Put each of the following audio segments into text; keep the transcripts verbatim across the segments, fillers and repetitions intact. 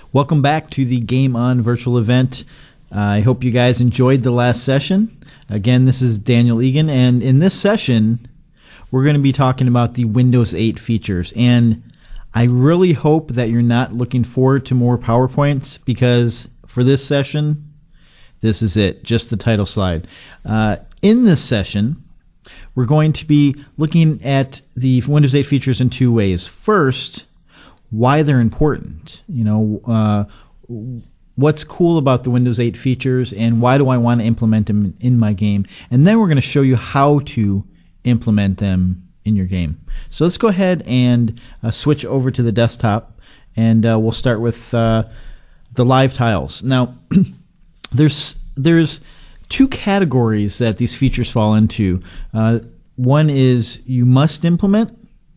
Welcome back to the Game On virtual event. Uh, I hope you guys enjoyed the last session. Again, this is Daniel Egan, and in this session, we're going to be talking about the Windows eight features. And I really hope that you're not looking forward to more PowerPoints, because for this session, this is it, just the title slide. Uh, in this session, we're going to be looking at the Windows eight features in two ways. First, why they're important. You know, uh, what's cool about the Windows eight features, and why do I want to implement them in my game? And then we're going to show you how to implement them in your game. So let's go ahead and uh, switch over to the desktop, and uh, we'll start with uh, the live tiles. Now, there's there's two categories that these features fall into. Uh, one is you must implement,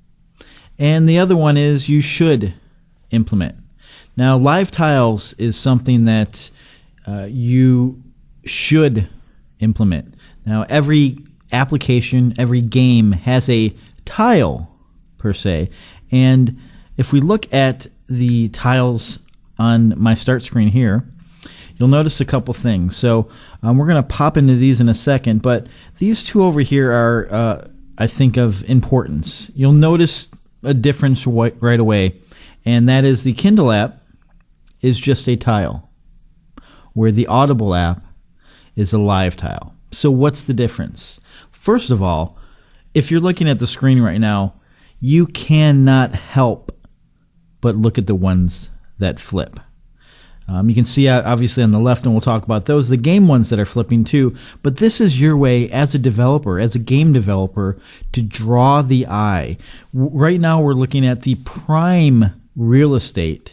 and the other one is you should implement. Now, live tiles is something that uh, you should implement. Now, every application, every game has a tile, per se. And if we look at the tiles on my start screen here, you'll notice a couple things. So um, we're going to pop into these in a second, but these two over here are, uh, I think, of importance. You'll notice a difference right away, and that is the Kindle app is just a tile, where the Audible app is a live tile. So what's the difference? First of all, if you're looking at the screen right now, you cannot help but look at the ones that flip. Um, you can see, uh, obviously, on the left, and we'll talk about those, the game ones that are flipping too. But this is your way, as a developer, as a game developer, to draw the eye. W- right now, we're looking at the prime real estate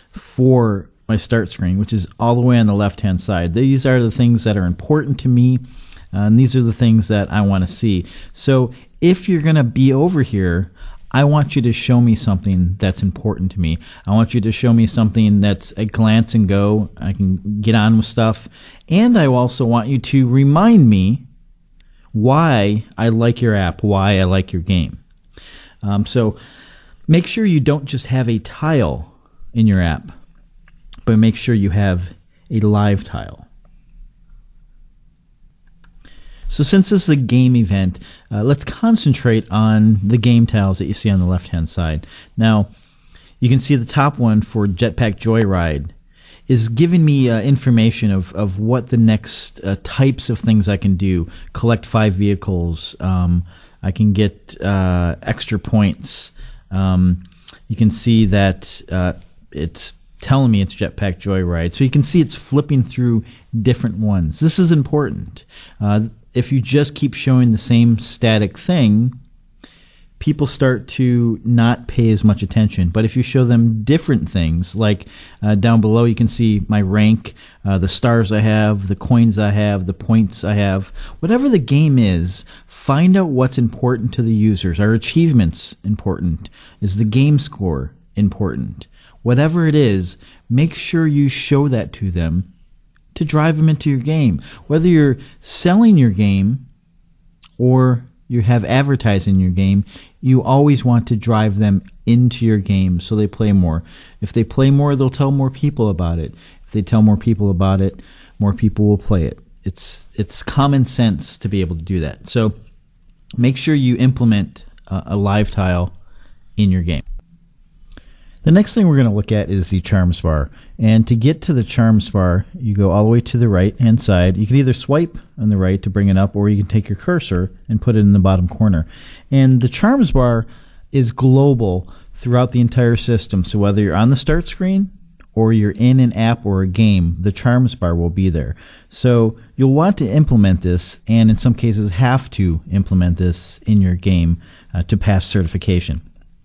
for my start screen, which is all the way on the left-hand side. These are the things that are important to me, uh, and these are the things that I want to see. So if you're going to be over here, I want you to show me something that's important to me. I want you to show me something that's a glance and go. I can get on with stuff. And I also want you to remind me why I like your app, why I like your game. Um, so make sure you don't just have a tile in your app, but make sure you have a live tile. So since this is a game event, uh, let's concentrate on the game tiles that you see on the left-hand side. Now, you can see the top one for Jetpack Joyride is giving me uh, information of, of what the next uh, types of things I can do. Collect five vehicles. Um, I can get uh, extra points. Um, you can see that uh, it's telling me it's Jetpack Joyride. So you can see it's flipping through different ones. This is important. Uh, if you just keep showing the same static thing, people start to not pay as much attention. But if you show them different things, like uh, down below you can see my rank, uh, the stars I have, the coins I have, the points I have, whatever the game is, find out what's important to the users. Are achievements important? Is the game score important? Whatever it is, make sure you show that to them to drive them into your game. Whether you're selling your game or you have advertising in your game, you always want to drive them into your game so they play more. If they play more, they'll tell more people about it. If they tell more people about it, more people will play it. It's it's common sense to be able to do that. So make sure you implement uh, a live tile in your game. The next thing we're going to look at is the Charms bar. And to get to the Charms bar, you go all the way to the right-hand side. You can either swipe on the right to bring it up, or you can take your cursor and put it in the bottom corner. And the Charms bar is global throughout the entire system. So whether you're on the start screen or you're in an app or a game, the Charms bar will be there. So you'll want to implement this, and in some cases have to implement this in your game uh, to pass certification.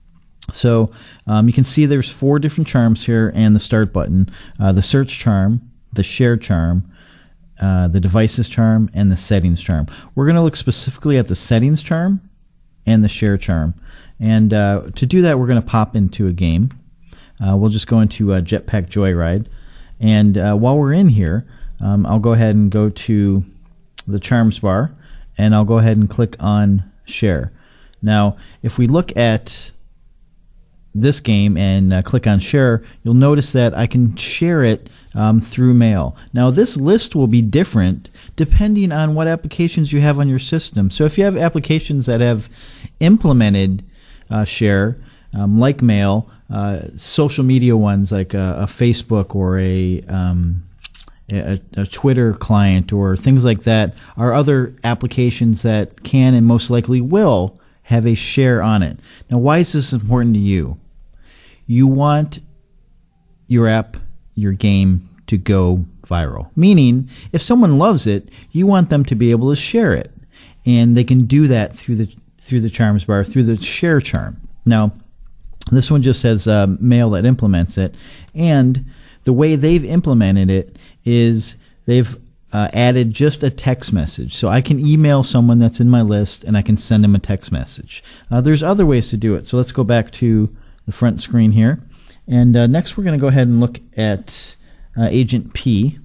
So um, you can see there's four different charms here and the start button. Uh, the search charm, the share charm, uh, the devices charm, and the settings charm. We're going to look specifically at the settings charm and the share charm. And uh, to do that, we're going to pop into a game. Uh, we'll just go into uh, Jetpack Joyride. And uh, while we're in here, um, I'll go ahead and go to the Charms bar, and I'll go ahead and click on Share. Now, if we look at this game and uh, click on share, you'll notice that I can share it um, through mail. Now this list will be different depending on what applications you have on your system. So if you have applications that have implemented uh, share, um, like mail, uh, social media ones like a, a Facebook or a, um, a, a Twitter client or things like that, are other applications that can and most likely will have a share on it. Now why is this important to you? You want your app, your game, to go viral. Meaning, if someone loves it, you want them to be able to share it. And they can do that through the through the charms bar, through the share charm. Now, this one just says uh, mail that implements it. And the way they've implemented it is they've uh, added just a text message. So I can email someone that's in my list and I can send them a text message. Uh, there's other ways to do it. So let's go back to the front screen here. And uh, next we're going to go ahead and look at uh, Agent P.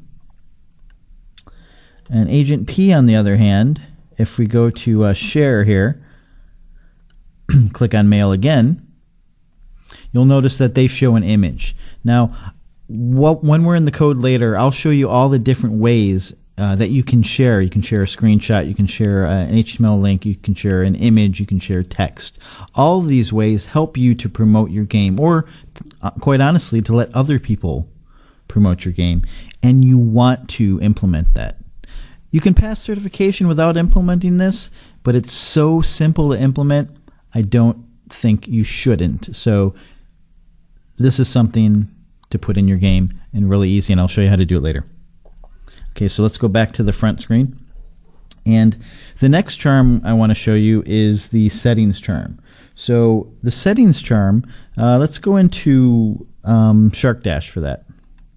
And Agent P, on the other hand, if we go to uh, share here, click on mail again, you'll notice that they show an image. Now, what, when we're in the code later, I'll show you all the different ways uh, that you can share. You can share a screenshot, you can share uh, an H T M L link, you can share an image, you can share text. All of these ways help you to promote your game, or uh, quite honestly, to let other people promote your game, and you want to implement that. You can pass certification without implementing this, but it's so simple to implement, I don't think you shouldn't. So this is something to put in your game, and really easy, and I'll show you how to do it later. Okay, so let's go back to the front screen. And the next charm I want to show you is the settings charm. So the settings charm, uh, let's go into um, Sharkdash for that.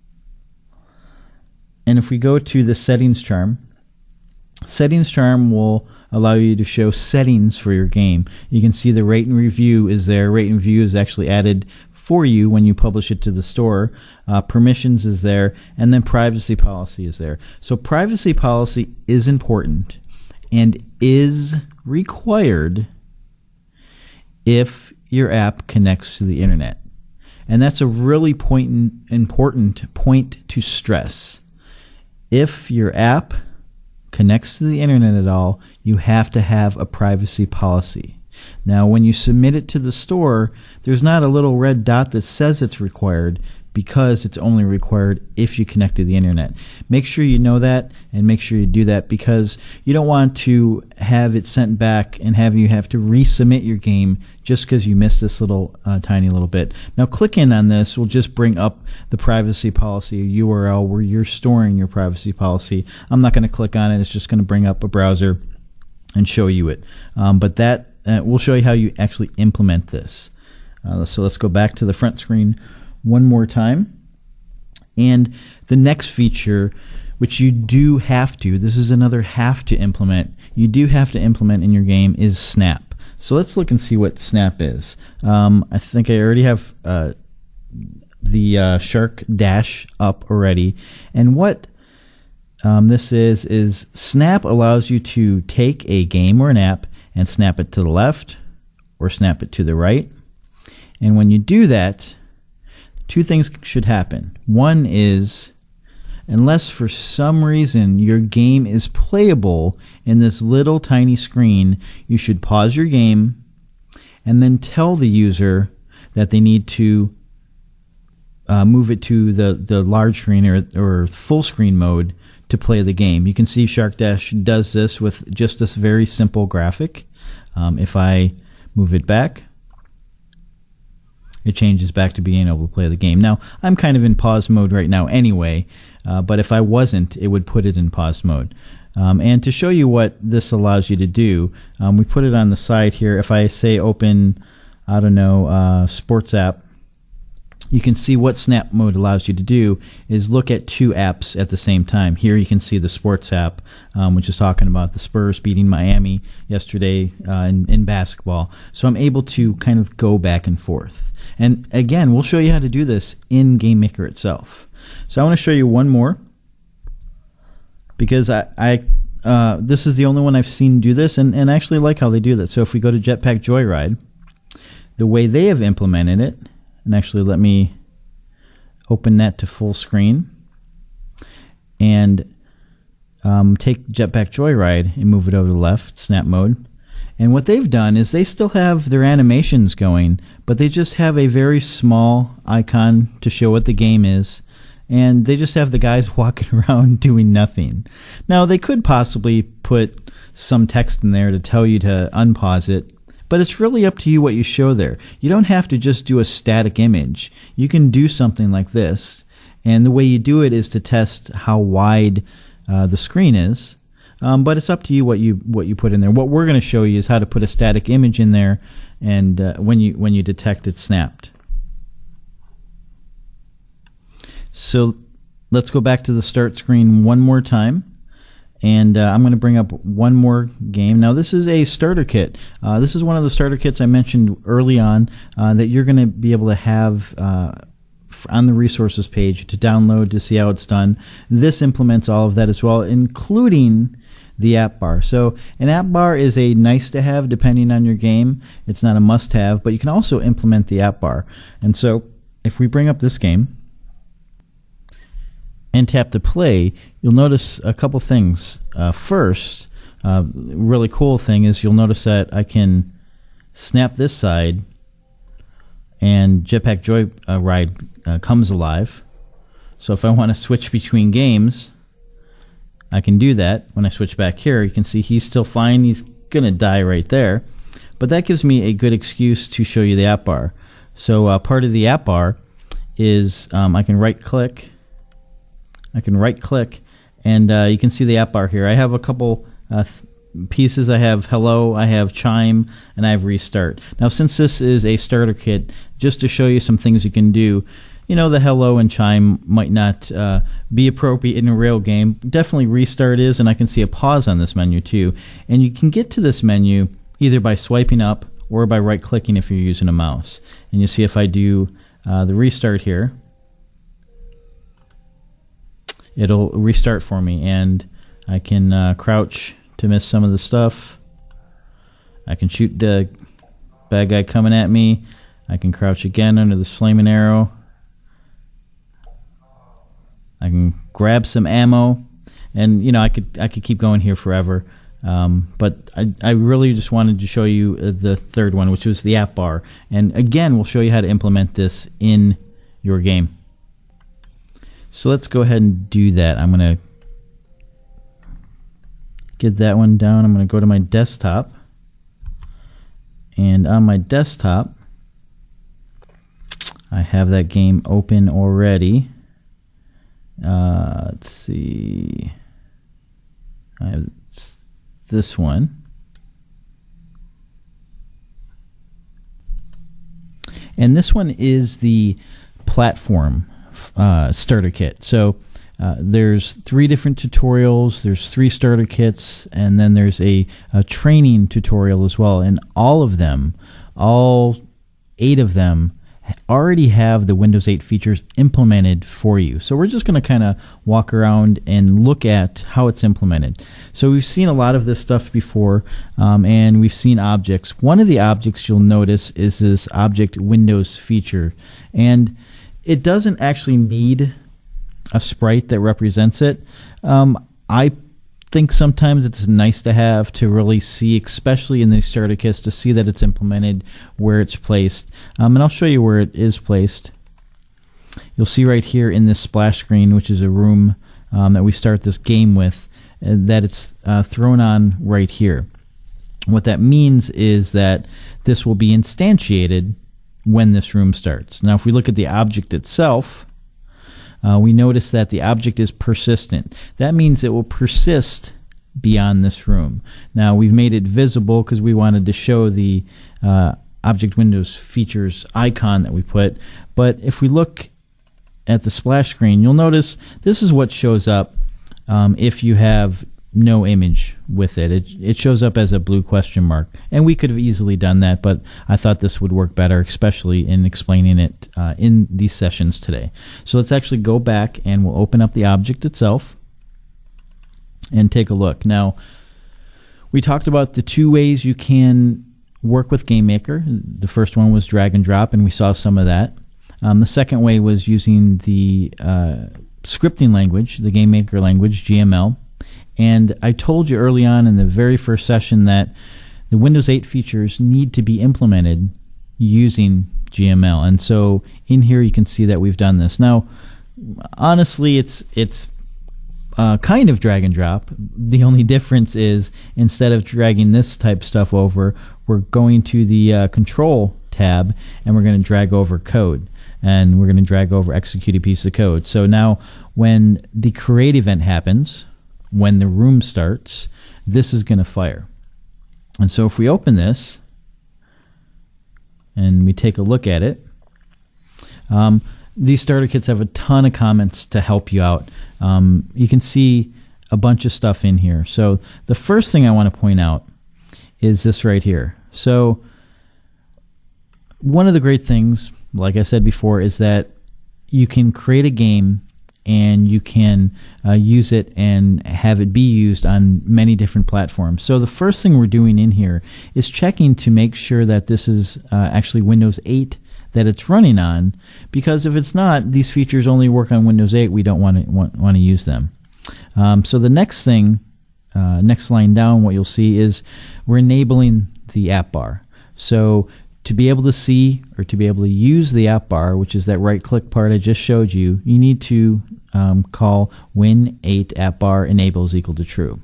And if we go to the settings charm, settings charm will allow you to show settings for your game. You can see the rate and review is there. Rate and review is actually added for you when you publish it to the store. Uh, permissions is there, and then privacy policy is there. So privacy policy is important and is required if your app connects to the internet. And that's a really point, important point to stress. If your app connects to the internet at all, you have to have a privacy policy. Now, when you submit it to the store, there's not a little red dot that says it's required, because it's only required if you connect to the internet. Make sure you know that, and make sure you do that, because you don't want to have it sent back and have you have to resubmit your game just because you missed this little uh, tiny little bit. Now, clicking on this will just bring up the privacy policy U R L where you're storing your privacy policy. I'm not going to click on it. It's just going to bring up a browser and show you it. Um, but that uh, will show you how you actually implement this. Uh, so let's go back to the front screen one more time. And the next feature, which you do have to, this is another have to implement, you do have to implement in your game, is Snap. So let's look and see what Snap is. Um, I think I already have uh, the uh, Sharkdash up already. And what um, this is, is Snap allows you to take a game or an app and snap it to the left or snap it to the right. And when you do that, two things should happen. One is, unless for some reason your game is playable in this little tiny screen, you should pause your game and then tell the user that they need to uh, move it to the, the large screen or, or full screen mode to play the game. You can see Sharkdash does this with just this very simple graphic. Um, if I move it back, it changes back to being able to play the game. Now, I'm kind of in pause mode right now anyway, uh, but if I wasn't, it would put it in pause mode. Um, and to show you what this allows you to do, um, we put it on the side here. If I say open, I don't know, uh, sports app, you can see what Snap Mode allows you to do is look at two apps at the same time. Here you can see the sports app, um, which is talking about the Spurs beating Miami yesterday uh, in, in basketball. So I'm able to kind of go back and forth. And again, we'll show you how to do this in GameMaker itself. So I want to show you one more, because I, I uh, this is the only one I've seen do this, and, and I actually like how they do that. So if we go to Jetpack Joyride, the way they have implemented it, and actually let me open that to full screen and um, take Jetpack Joyride and move it over to the left, snap mode. And what they've done is they still have their animations going, but they just have a very small icon to show what the game is, and they just have the guys walking around doing nothing. Now, they could possibly put some text in there to tell you to unpause it, but it's really up to you what you show there. You don't have to just do a static image. You can do something like this, and the way you do it is to test how wide uh, the screen is. Um, but it's up to you what you what you put in there. What we're going to show you is how to put a static image in there, and uh, when you when you detect it snapped. So let's go back to the start screen one more time, and uh, I'm going to bring up one more game. Now this is a starter kit. Uh, this is one of the starter kits I mentioned early on uh, that you're going to be able to have Uh, on the resources page to download to see how it's done. This implements all of that as well, including the app bar. So an app bar is a nice to have depending on your game. It's not a must have, but you can also implement the app bar. And so if we bring up this game and tap to play, you'll notice a couple things. Uh, first, uh, really cool thing is you'll notice that I can snap this side and Jetpack Joyride uh, comes alive. So if I want to switch between games, I can do that. When I switch back here, you can see he's still fine. He's going to die right there. But that gives me a good excuse to show you the app bar. So uh, part of the app bar is um, I can right-click. I can right-click, and uh, you can see the app bar here. I have a couple uh, th pieces. I have hello, I have chime, and I have restart. Now since this is a starter kit, just to show you some things you can do, you know, the hello and chime might not uh, be appropriate in a real game. Definitely restart is, and I can see a pause on this menu too. And you can get to this menu either by swiping up or by right clicking if you're using a mouse. And you see if I do uh, the restart here, it'll restart for me, and I can uh, crouch to miss some of the stuff. I can shoot the bad guy coming at me. I can crouch again under this flaming arrow. I can grab some ammo, and you know I could I could keep going here forever. Um, but I I really just wanted to show you uh, the third one, which was the app bar. And again, we'll show you how to implement this in your game. So let's go ahead and do that. I'm gonna get that one down. I'm going to go to my desktop, and on my desktop I have that game open already. Uh, let's see, I have this one, and this one is the platform uh, starter kit. So Uh, there's three different tutorials, there's three starter kits, and then there's a, a training tutorial as well. And all of them, all eight of them, already have the Windows eight features implemented for you. So we're just going to kind of walk around and look at how it's implemented. So we've seen a lot of this stuff before, um, and we've seen objects. One of the objects you'll notice is this Object Windows feature. And it doesn't actually need a sprite that represents it. Um, I think sometimes it's nice to have to really see, especially in these starter kits, to see that it's implemented, where it's placed. Um, and I'll show you where it is placed. You'll see right here in this splash screen, which is a room um, that we start this game with, uh, that it's uh, thrown on right here. What that means is that this will be instantiated when this room starts. Now if we look at the object itself, Uh, we notice that the object is persistent. That means it will persist beyond this room. Now we've made it visible because we wanted to show the uh, Object Windows features icon that we put. But if we look at the splash screen, you'll notice this is what shows up um, if you have no image with it. it. It shows up as a blue question mark. And we could have easily done that, but I thought this would work better, especially in explaining it uh, in these sessions today. So let's actually go back and we'll open up the object itself and take a look. Now, we talked about the two ways you can work with GameMaker. The first one was drag and drop, and we saw some of that. Um, the second way was using the uh, scripting language, the GameMaker language, G M L. And I told you early on in the very first session that the Windows eight features need to be implemented using G M L. And so in here you can see that we've done this. Now, honestly, it's it's uh, kind of drag and drop. The only difference is instead of dragging this type stuff over, we're going to the uh, Control tab and we're going to drag over code. And we're going to drag over execute a piece of code. So now when the create event happens, when the room starts, this is going to fire. And so if we open this and we take a look at it, um, these starter kits have a ton of comments to help you out. Um, you can see a bunch of stuff in here. So the first thing I want to point out is this right here. So one of the great things, like I said before, is that you can create a game and you can uh, use it and have it be used on many different platforms. So the first thing we're doing in here is checking to make sure that this is uh, actually Windows eight that it's running on, because if it's not, these features only work on Windows eight. We don't want to want, want to use them. Um, so the next thing, uh, next line down, what you'll see is we're enabling the app bar. So to be able to see or to be able to use the app bar, which is that right-click part I just showed you, you need to um, call win eight app bar enables equal to true.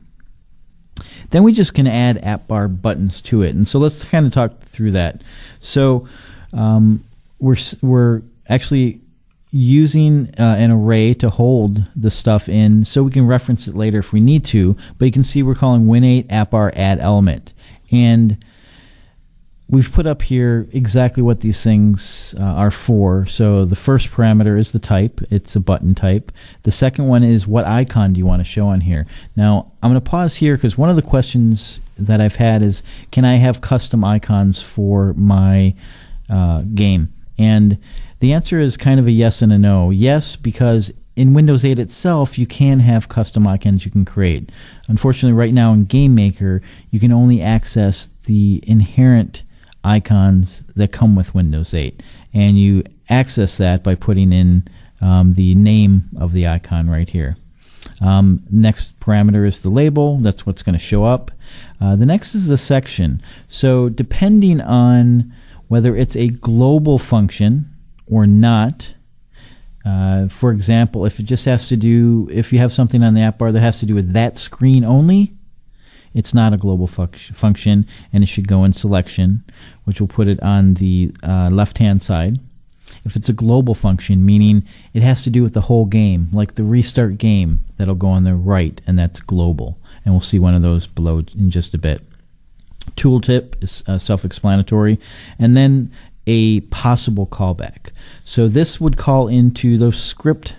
Then we just can add app bar buttons to it, and so let's kind of talk through that. So um, we're we're actually using uh, an array to hold the stuff in, so we can reference it later if we need to. But you can see we're calling win eight app bar add element, and we've put up here exactly what these things uh, are for. So the first parameter is the type. It's a button type. The second one is what icon do you want to show on here. Now, I'm going to pause here because one of the questions that I've had is, can I have custom icons for my uh, game? And the answer is kind of a yes and a no. Yes, because in Windows eight itself, you can have custom icons you can create. Unfortunately, right now in GameMaker, you can only access the inherent icons that come with Windows eight, and you access that by putting in um, the name of the icon right here. Um, next parameter is the label. That's what's going to show up. Uh, the next is the section. So depending on whether it's a global function or not, uh, for example, if it just has to do, if you have something on the app bar that has to do with that screen only, it's not a global func function, and it should go in selection, which will put it on the uh, left-hand side. If it's a global function, meaning it has to do with the whole game, like the restart game, that'll go on the right, and that's global. And we'll see one of those below in just a bit. Tooltip is uh, self-explanatory, and then a possible callback. So this would call into those script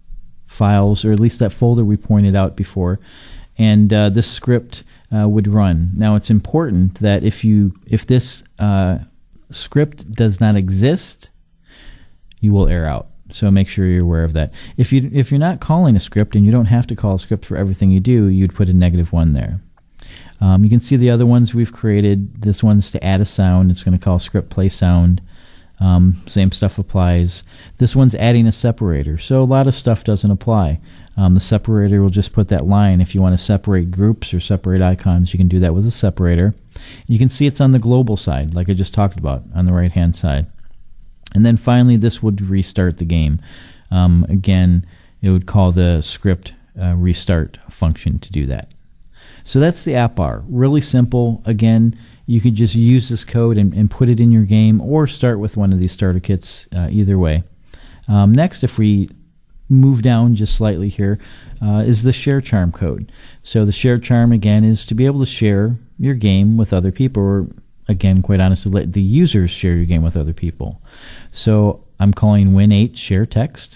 files, or at least that folder we pointed out before, and uh, this script Uh, would run. Now it's important that if you if this uh, script does not exist, you will error out. So make sure you're aware of that. If you if you're not calling a script, and you don't have to call a script for everything you do, you'd put a negative one there. Um, you can see the other ones we've created. This one's to add a sound. It's going to call script play sound. Um, same stuff applies. This one's adding a separator. So a lot of stuff doesn't apply. Um, the separator will just put that line. If you want to separate groups or separate icons, you can do that with a separator. You can see it's on the global side, like I just talked about, on the right-hand side. And then finally, this would restart the game. Um, again, it would call the script uh, restart function to do that. So that's the app bar. Really simple. Again, you could just use this code and, and put it in your game, or start with one of these starter kits, uh, either way. Um, next, if we move down just slightly here, uh, is the share charm code. So the share charm, again, is to be able to share your game with other people, or again, quite honestly, let the users share your game with other people. So I'm calling win eight share text,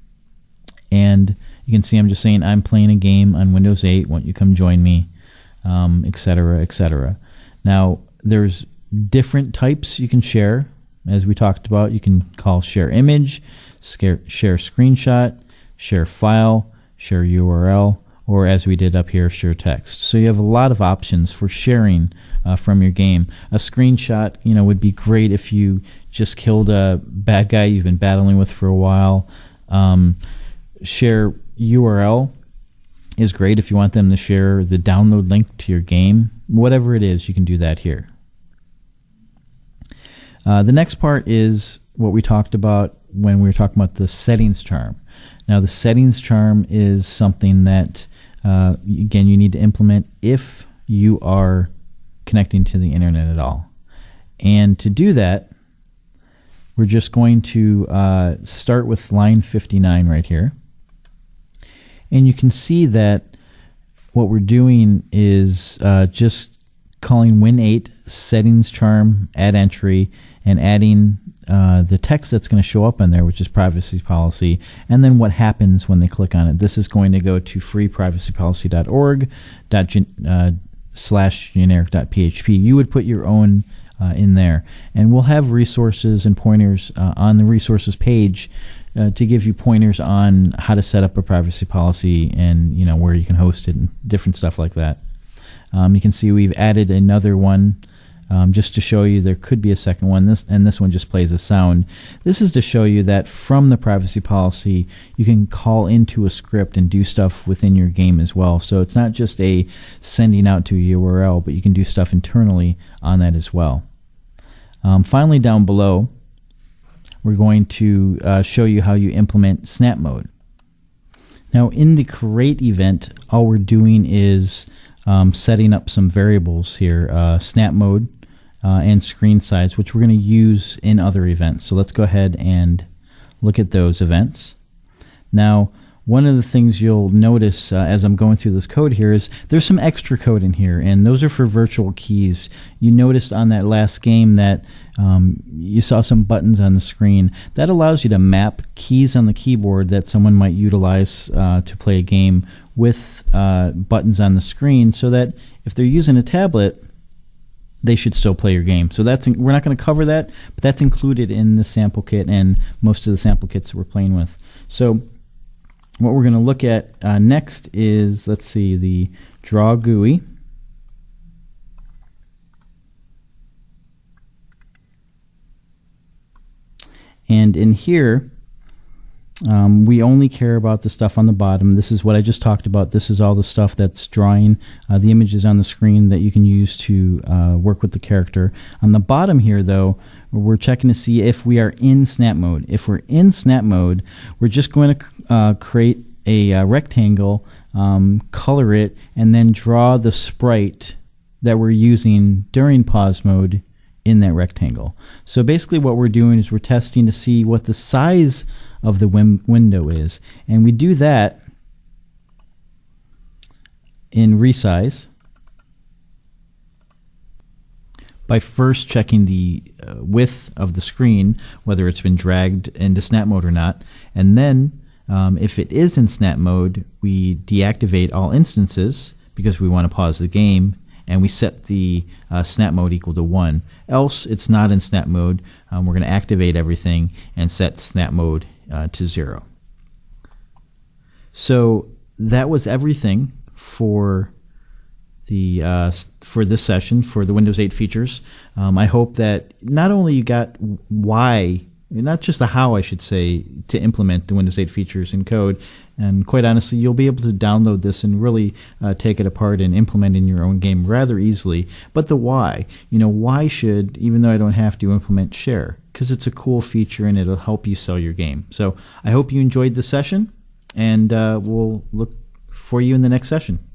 and you can see I'm just saying I'm playing a game on Windows eight, won't you come join me, um, et cetera, et cetera. Now, there's different types you can share. As we talked about, you can call share image, share, share screenshot, share file, share U R L, or as we did up here, share text. So you have a lot of options for sharing uh, from your game. A screenshot, you know, would be great if you just killed a bad guy you've been battling with for a while. Um, share U R L is great if you want them to share the download link to your game. Whatever it is, you can do that here. Uh, the next part is what we talked about when we were talking about the settings charm. Now, the settings charm is something that, uh, again, you need to implement if you are connecting to the internet at all. And to do that, we're just going to uh, start with line fifty-nine right here. And you can see that what we're doing is uh, just calling win eight settings charm add entry and adding uh, the text that's going to show up on there, which is privacy policy, and then what happens when they click on it. This is going to go to free privacy policy dot org uh, slash generic dot p h p. You would put your own uh, in there, and we'll have resources and pointers uh, on the resources page uh, to give you pointers on how to set up a privacy policy and, you know, where you can host it and different stuff like that. Um, you can see we've added another one um, just to show you there could be a second one. This and this one just plays a sound. This is to show you that from the privacy policy you can call into a script and do stuff within your game as well. So it's not just a sending out to a U R L, but you can do stuff internally on that as well. Um, finally, down below, we're going to uh, show you how you implement snap mode. Now, in the create event, all we're doing is um, setting up some variables here, uh, snap mode uh, and screen size, which we're going to use in other events. So let's go ahead and look at those events. Now, one of the things you'll notice uh, as I'm going through this code here is there's some extra code in here, and those are for virtual keys. You noticed on that last game that um, you saw some buttons on the screen. That allows you to map keys on the keyboard that someone might utilize uh, to play a game with uh, buttons on the screen, so that if they're using a tablet, they should still play your game. So that's in, we're not going to cover that, but that's included in the sample kit and most of the sample kits that we're playing with. So what we're going to look at uh, next is, let's see, the draw G U I. And in here, um, we only care about the stuff on the bottom. This is what I just talked about. This is all the stuff that's drawing uh, the images on the screen that you can use to uh, work with the character. On the bottom here, though, we're checking to see if we are in snap mode. If we're in snap mode, we're just going to uh, create a uh, rectangle, um, color it, and then draw the sprite that we're using during pause mode in that rectangle. So basically what we're doing is we're testing to see what the size of the win window is, and we do that in resize by first checking the uh, width of the screen, whether it's been dragged into snap mode or not, and then um, if it is in snap mode, we deactivate all instances because we want to pause the game, and we set the uh, snap mode equal to one. Else, it's not in snap mode. Um, we're going to activate everything and set snap mode uh, to zero. So that was everything for the uh, for this session for the Windows eight features. Um, I hope that not only you got why, not just the how, I should say, to implement the Windows eight features in code, and quite honestly, you'll be able to download this and really uh, take it apart and implement in your own game rather easily. But the why, you know, why should, even though I don't have to, implement share? Because it's a cool feature and it'll help you sell your game. So I hope you enjoyed the session, and uh, we'll look for you in the next session.